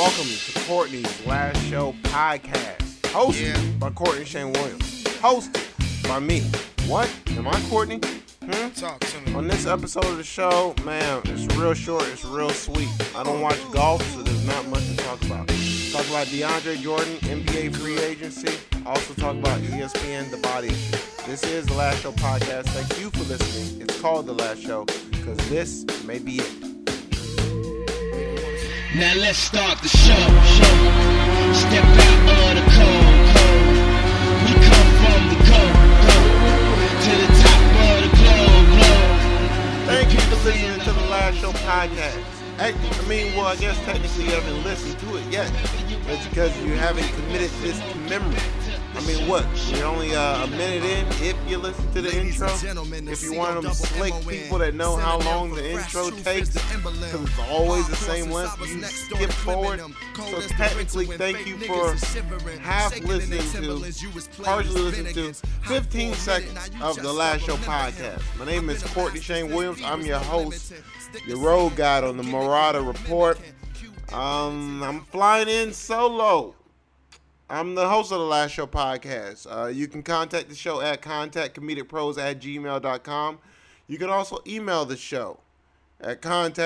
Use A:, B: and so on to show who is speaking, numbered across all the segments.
A: welcome to Courtney's Last Show podcast, hosted by Courtney Shane Williams, hosted by me. What? Am I Courtney?
B: Talk to me.
A: On this episode of the show, man, it's real short, it's real sweet. I don't watch golf, so there's not much to talk about. Talk about DeAndre Jordan, NBA free agency. Also talk about ESPN, The Body Issue. This is The Last Show podcast. Thank you for listening. It's called The Last Show because this may be it.
C: Now let's start the show. Step out of the cold. We come from the cold to the top of the globe.
A: Thank you for listening to The Last Show podcast. I guess technically you haven't listened to it yet. It's because you haven't committed this to memory. We're only a minute in. If you listen to the intro, if you're one of them slick people that know how long the intro takes, because it's always the same length, you skip forward. So technically, thank you for partially listening to 15 seconds of the Last Show podcast. My name is Courtney Shane Williams. I'm your host, your road guide on the Marauder Report. I'm flying in solo. I'm the host of the Last Show podcast. You can contact the show at contactcomedicpros@gmail.com. You can also email the show at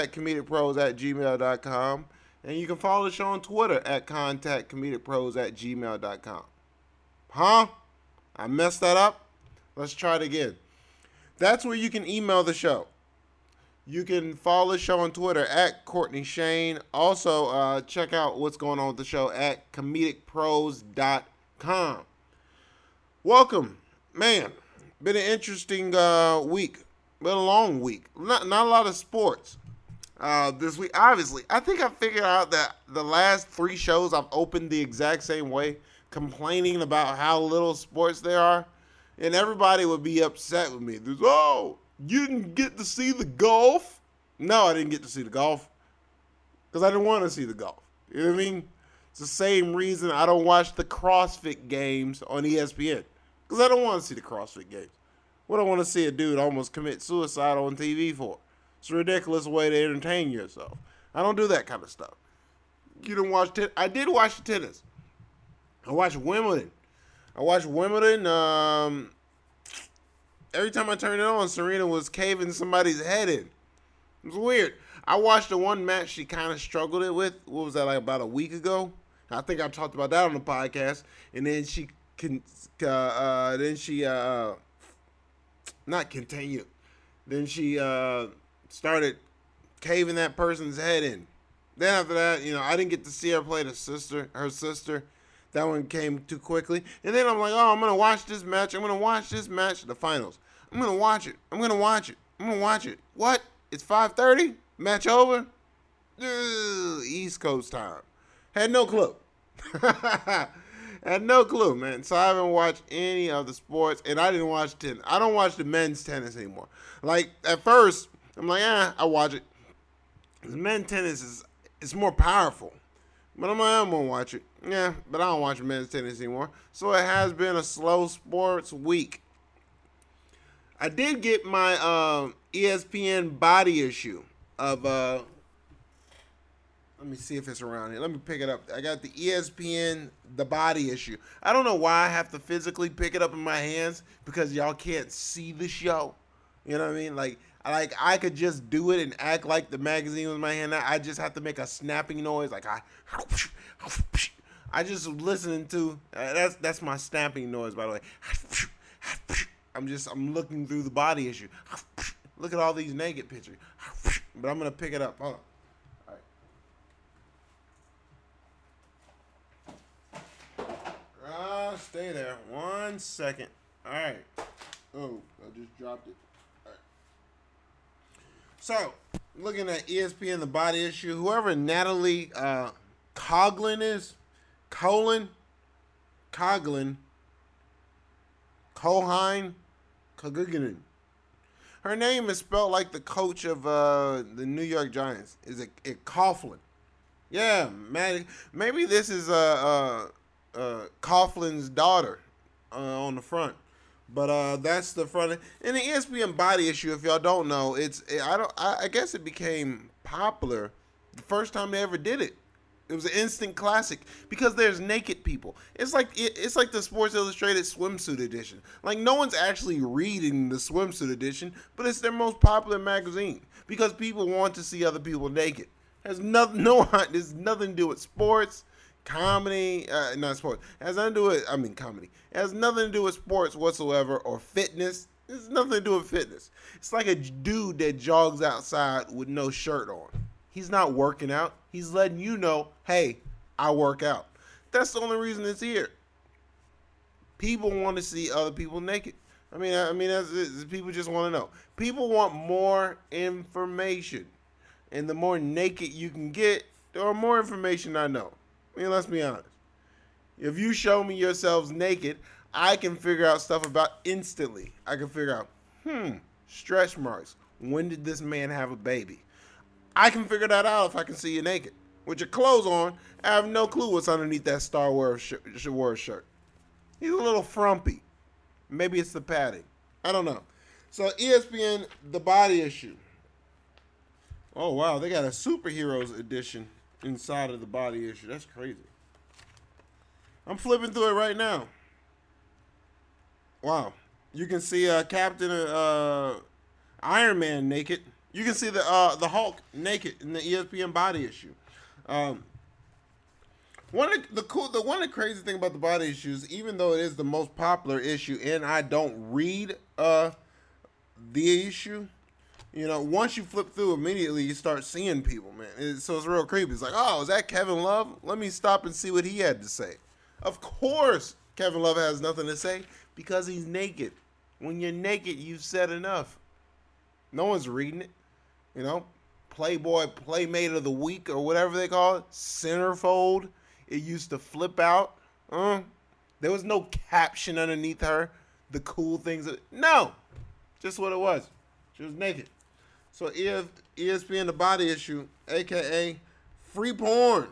A: contactcomedicpros@gmail.com. And you can follow the show on Twitter at contactcomedicpros@gmail.com. Huh? I messed that up? Let's try it again. That's where you can email the show. You can follow the show on Twitter at Courtney Shane. Also, check out what's going on with the show at comedicpros.com. Welcome. Man, been an interesting week. Been a long week. Not a lot of sports this week. Obviously, I think I figured out that the last 3 shows I've opened the exact same way, complaining about how little sports there are. And everybody would be upset with me. There's, you didn't get to see the golf? No, I didn't get to see the golf because I didn't want to see the golf. You know what I mean? It's the same reason I don't watch the CrossFit games on ESPN because I don't want to see the CrossFit games. What do I want to see a dude almost commit suicide on TV for? It's a ridiculous way to entertain yourself. I don't do that kind of stuff. You didn't watch tennis? I did watch the tennis. I watched Wimbledon. Every time I turned it on, Serena was caving somebody's head in. It was weird. I watched the one match she kind of struggled it with. What was that, like about a week ago? I think I talked about that on the podcast. And then not continued. Then she started caving that person's head in. Then after that, I didn't get to see her play her sister. That one came too quickly. And then I'm like, I'm going to watch this match. The finals. I'm going to watch it. What? It's 5:30? Match over? East Coast time. Had no clue. Man. So I haven't watched any of the sports. And I didn't watch tennis. I don't watch the men's tennis anymore. Like, at first, I'm like, I watch it. The men's tennis is more powerful. But I'm going to watch it. Yeah, but I don't watch men's tennis anymore. So it has been a slow sports week. I did get my ESPN Body Issue of, let me see if it's around here. Let me pick it up. I got the ESPN The Body Issue. I don't know why I have to physically pick it up in my hands because y'all can't see the show. You know what I mean? Like I could just do it and act like the magazine was in my hand. I just have to make a snapping noise, like I just listening to. That's my snapping noise, by the way. I'm looking through the Body Issue. Look at all these naked pictures. But I'm gonna pick it up. Hold on. All right. Stay there. 1 second. All right. Oh, I just dropped it. So, looking at ESPN The Body Issue, whoever Natalie Coughlin is, Coughlin, her name is spelled like the coach of the New York Giants. Is it Coughlin? Yeah, man. Maybe this is Coughlin's daughter on the front. But that's the front. In the ESPN Body Issue, if y'all don't know, I guess it became popular the first time they ever did it. It was an instant classic because there's naked people. It's like the Sports Illustrated swimsuit edition. Like no one's actually reading the swimsuit edition, but it's their most popular magazine because people want to see other people naked. Has nothing, no, there's nothing to do with sports, comedy, not sports. It has nothing to do with, comedy. It has nothing to do with sports whatsoever or fitness. It's nothing to do with fitness. It's like a dude that jogs outside with no shirt on. He's not working out. He's letting you know, hey, I work out. That's the only reason it's here. People want to see other people naked. People just want to know. People want more information. And the more naked you can get, the more information I know. Let's be honest. If you show me yourselves naked, I can figure out stuff about instantly. I can figure out, stretch marks. When did this man have a baby? I can figure that out if I can see you naked. With your clothes on, I have no clue what's underneath that Star Wars shirt. He's a little frumpy. Maybe it's the padding. I don't know. So ESPN, The Body Issue. Oh, wow. They got a superheroes edition inside of The Body Issue. That's crazy. I'm flipping through it right now. Wow. You can see Captain Iron Man naked. You can see the Hulk naked in the ESPN Body Issue. One of the crazy thing about the Body Issues, even though it is the most popular issue, and I don't read the issue, once you flip through, immediately you start seeing people, man. So it's real creepy. It's like, oh, is that Kevin Love? Let me stop and see what he had to say. Of course, Kevin Love has nothing to say because he's naked. When you're naked, you've said enough. No one's reading it. Playboy Playmate of the Week or whatever they call it. Centerfold. It used to flip out. There was no caption underneath her. The cool things. No. Just what it was. She was naked. So ESPN The Body Issue, a.k.a. free porn.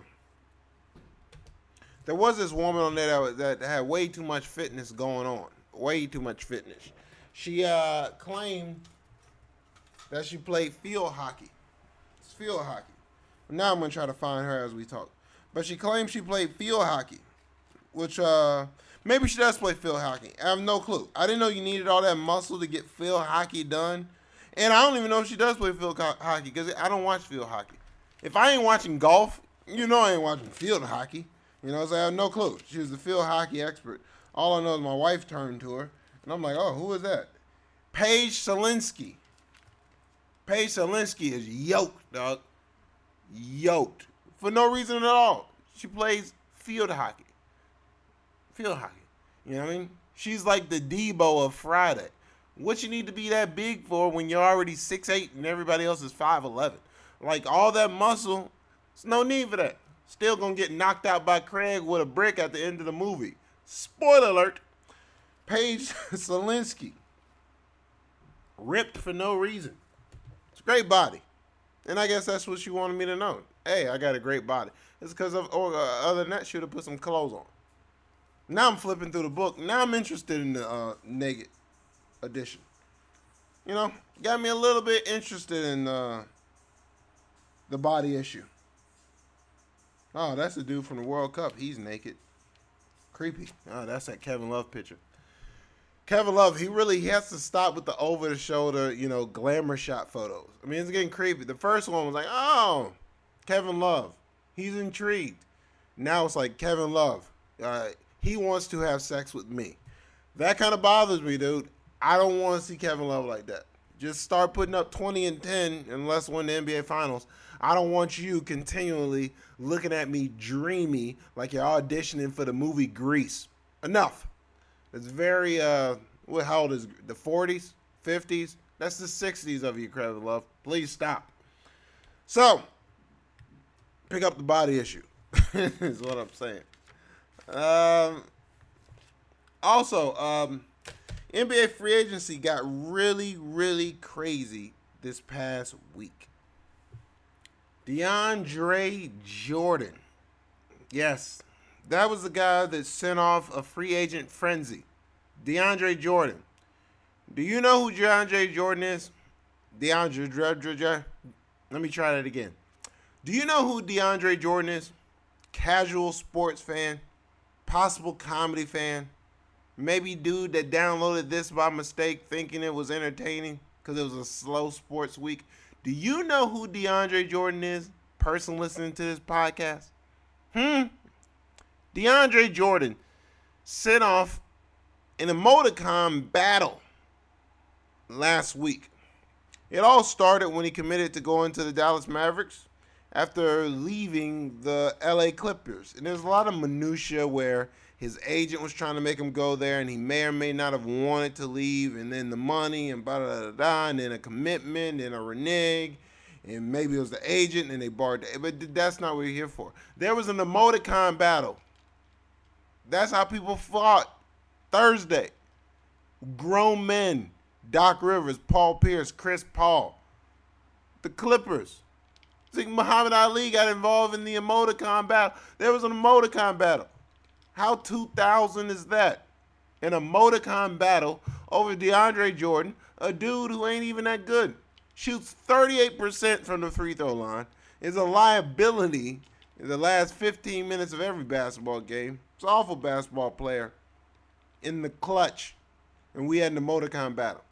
A: There was this woman on there that had way too much fitness going on. Way too much fitness. She claimed that she played field hockey. It's field hockey. Now I'm going to try to find her as we talk. But she claims she played field hockey, which maybe she does play field hockey. I have no clue. I didn't know you needed all that muscle to get field hockey done. And I don't even know if she does play field hockey because I don't watch field hockey. If I ain't watching golf, I ain't watching field hockey. So I have no clue. She was the field hockey expert. All I know is my wife turned to her, and I'm like, oh, who is that? Paige Selinsky. Paige Selinsky is yoked, dog. Yoked. For no reason at all. She plays field hockey. Field hockey. You know what I mean? She's like the Debo of Friday. What you need to be that big for when you're already 6'8" and everybody else is 5'11"? Like, all that muscle, there's no need for that. Still gonna get knocked out by Craig with a brick at the end of the movie. Spoiler alert. Paige Selinsky. Ripped for no reason. It's a great body. And I guess that's what she wanted me to know. Hey, I got a great body. It's because other than that, she would have put some clothes on. Now I'm flipping through the book. Now I'm interested in the naked edition. Got me a little bit interested in the Body Issue. Oh, that's the dude from the World Cup. He's naked. Creepy. Oh, that's that Kevin Love picture. Kevin Love, he has to stop with the over-the-shoulder, glamour shot photos. It's getting creepy. The first one was like, oh, Kevin Love. He's intrigued. Now it's like, Kevin Love. He wants to have sex with me. That kind of bothers me, dude. I don't want to see Kevin Love like that. Just start putting up 20 and 10 and let's win the NBA Finals. I don't want you continually looking at me dreamy like you're auditioning for the movie Grease. Enough. It's very, how old is the 40s, 50s? That's the 60s of you, Kevin Love. Please stop. So, pick up the Body Issue is what I'm saying. Also, NBA free agency got really, really crazy this past week. DeAndre Jordan. Yes, that was the guy that sent off a free agent frenzy. DeAndre Jordan. Do you know who DeAndre Jordan is? Let me try that again. Do you know who DeAndre Jordan is? casual sports fan, possible comedy fan, maybe dude that downloaded this by mistake thinking it was entertaining because it was a slow sports week. Do you know who DeAndre Jordan is? Person listening to this podcast? DeAndre Jordan set off an emoticon battle last week. It all started when he committed to going to the Dallas Mavericks after leaving the LA Clippers. And there's a lot of minutia where his agent was trying to make him go there, and he may or may not have wanted to leave, and then the money, and and then a commitment, and a renege, and maybe it was the agent, and they barred it. But that's not what we're here for. There was an emoticon battle. That's how people fought Thursday. Grown men. Doc Rivers, Paul Pierce, Chris Paul. The Clippers. I think Muhammad Ali got involved in the emoticon battle. There was an emoticon battle. How 2000 is that? An emoticon battle over DeAndre Jordan, a dude who ain't even that good. Shoots 38% from the free throw line. Is a liability in the last 15 minutes of every basketball game. It's an awful basketball player in the clutch. And we had an emoticon battle.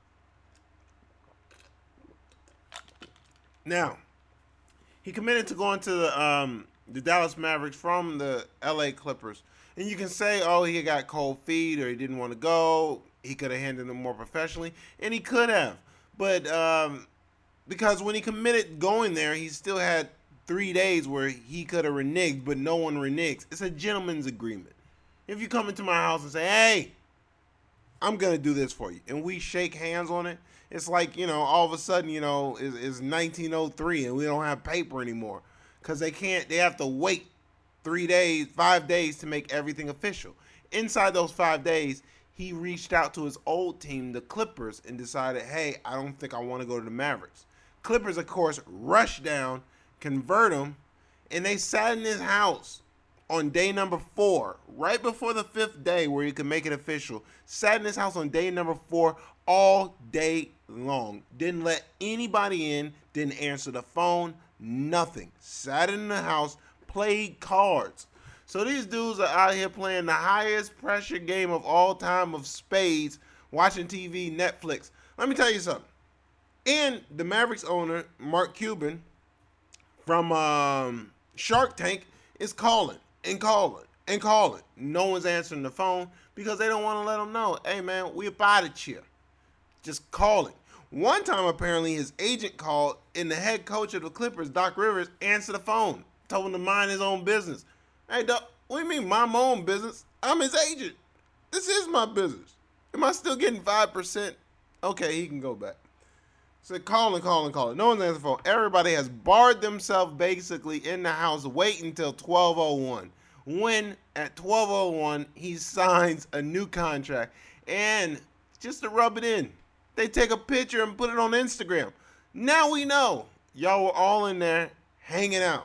A: Now, he committed to going to the Dallas Mavericks from the LA Clippers. And you can say, oh, he got cold feet or he didn't want to go. He could have handled it more professionally. And he could have. But because when he committed going there, he still had 3 days where he could have reneged, but no one reneges. It's a gentleman's agreement. If you come into my house and say, hey, I'm going to do this for you, and we shake hands on it, it's like, all of a sudden, it's 1903 and we don't have paper anymore because they have to wait 5 days to make everything official. Inside those 5 days, he reached out to his old team, the Clippers, and decided, hey, I don't think I want to go to the Mavericks. Clippers, of course, rushed down, convert him, and they sat in his house on day number 4, right before the 5th day where you could make it official. Sat in his house on day number 4 all day long. Didn't let anybody in, didn't answer the phone, nothing. Sat in the house, played cards. So these dudes are out here playing the highest pressure game of all time of spades, watching TV, Netflix. Let me tell you something. And the Mavericks owner, Mark Cuban, from Shark Tank, is calling and calling and calling. No one's answering the phone because they don't want to let them know, hey, man, we about it here. Just calling. One time, apparently, his agent called, and the head coach of the Clippers, Doc Rivers, answered the phone, told him to mind his own business. Hey, Doc, what do you mean, mind my own business? I'm his agent. This is my business. Am I still getting 5%? Okay, he can go back. So calling. No one's answering the phone. Everybody has barred themselves basically in the house waiting until 12:01. When at 12:01 he signs a new contract. And just to rub it in, they take a picture and put it on Instagram. Now we know y'all were all in there hanging out.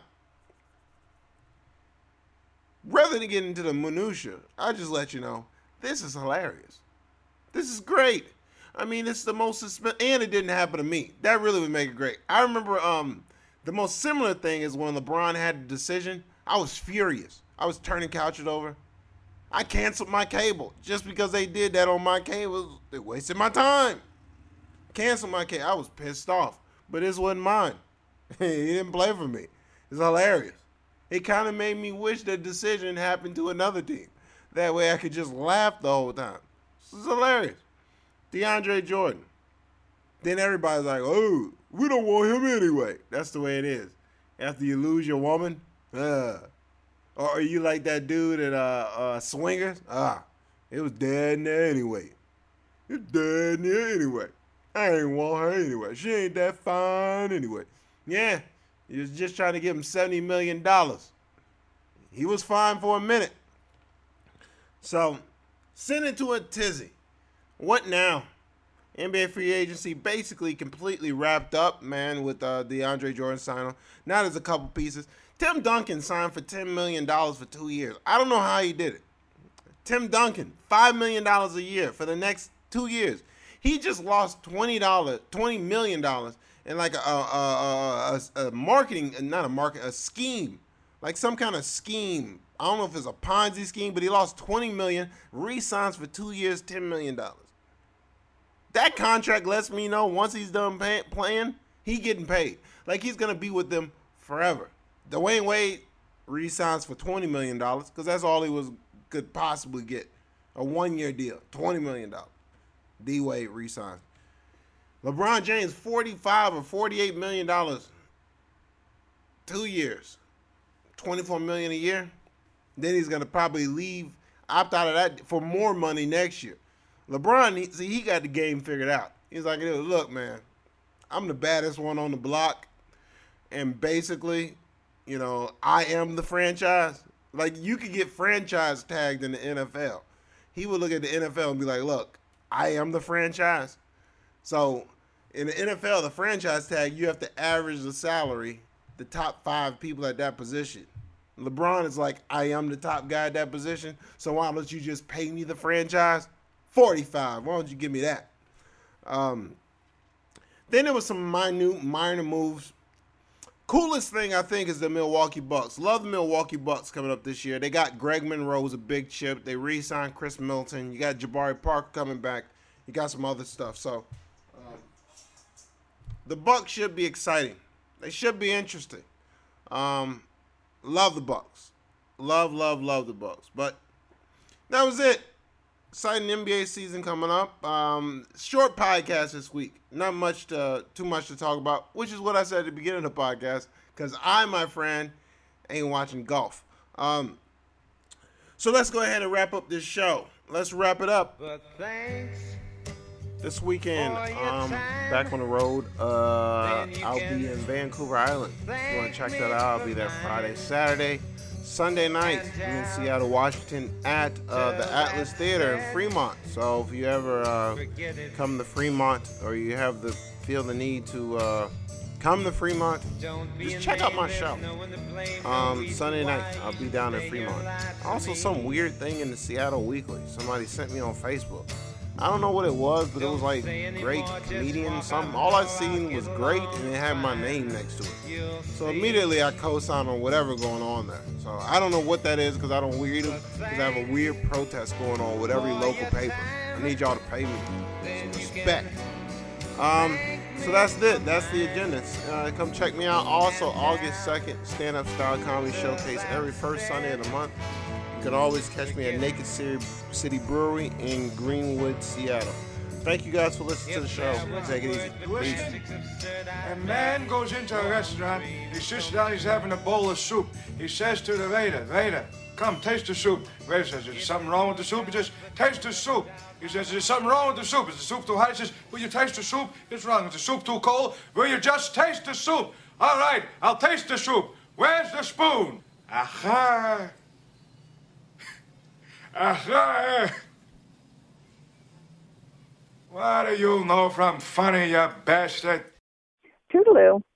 A: Rather than get into the minutia, I'll just let you know, this is hilarious. This is great. I mean, it's the most and it didn't happen to me. That really would make it great. I remember the most similar thing is when LeBron had the decision. I was furious. I was turning couches over. I canceled my cable just because they did that on my cable. They wasted my time. Canceled my cable. I was pissed off, but this wasn't mine. He didn't play for me. It's hilarious. It kind of made me wish the decision happened to another team. That way I could just laugh the whole time. This is hilarious. DeAndre Jordan. Then everybody's like, oh, we don't want him anyway. That's the way it is. After you lose your woman, or are you like that dude at Swingers? It was dead in there anyway. It's dead in there anyway. I ain't want her anyway. She ain't that fine anyway. Yeah, he was just trying to give him $70 million. He was fine for a minute. So, send it to a tizzy. What now? NBA free agency basically completely wrapped up, man, with DeAndre Jordan signing. Now there's a couple pieces. Tim Duncan signed for $10 million for 2 years. I don't know how he did it. Tim Duncan, $5 million a year for the next 2 years. He just lost $20 million in like a scheme like some kind of scheme. I don't know if it's a Ponzi scheme, but he lost $20 million, re-signs for 2 years, $10 million. That contract lets me know once he's done playing, he getting paid. Like he's gonna be with them forever. Dwayne Wade re-signs for $20 million because that's all he could possibly get. A 1-year deal, $20 million. D Wade re-signs. LeBron James, $45 or $48 million, 2 years, $24 million a year. Then he's gonna probably leave, opt out of that for more money next year. LeBron, he got the game figured out. He's like, look, man, I'm the baddest one on the block, and basically, I am the franchise. Like, you could get franchise tagged in the NFL. He would look at the NFL and be like, look, I am the franchise. So, in the NFL, the franchise tag, you have to average the salary, the top 5 people at that position. LeBron is like, I am the top guy at that position, so why don't you just pay me the franchise? 45. Why don't you give me that? Then there was some minor moves. Coolest thing, I think, is the Milwaukee Bucks. Love the Milwaukee Bucks coming up this year. They got Greg Monroe, a big chip. They re-signed Chris Middleton. You got Jabari Parker coming back. You got some other stuff. So, the Bucks should be exciting. They should be interesting. Love the Bucks. Love the Bucks. But that was it. Exciting NBA season coming up. Short podcast this week. Not much too much to talk about, which is what I said at the beginning of the podcast, because I, my friend, ain't watching golf. So let's go ahead and wrap up this show. Let's wrap it up. This weekend, back on the road. I'll be in Vancouver Island. If you want to check that out, I'll be there Friday, Saturday. Sunday night in Seattle, Washington at the Atlas Theater in Fremont. So if you ever come to Fremont or you feel the need to come to Fremont, just check out my show. Sunday night, I'll be down in Fremont. Also, some weird thing in the Seattle Weekly. Somebody sent me on Facebook. I don't know what it was, but it was like great comedian, something. All I seen was great, and it had my name next to it. So immediately I co-signed on whatever going on there. So I don't know what that is because I don't read them, because I have a weird protest going on with every local paper. I need y'all to pay me some respect. So that's it. That's the agenda. Come check me out. Also, August 2nd, Stand-Up Style Comedy Showcase every first Sunday of the month. You can always catch me at Naked City Brewery in Greenwood, Seattle. Thank you guys for listening to the show. Take it easy. Peace.
B: A man goes into a restaurant. He sits down. He's having a bowl of soup. He says to the waiter, come, taste the soup. Waiter says, is there something wrong with the soup? He says, taste the soup. He says, is there something wrong with the soup? Is the soup too hot? He says, will you taste the soup? It's wrong. Is the soup too cold? Will you just taste the soup? All right, I'll taste the soup. Where's the spoon? Aha. Aha. What do you know from funny, you bastard?
D: Toodaloo.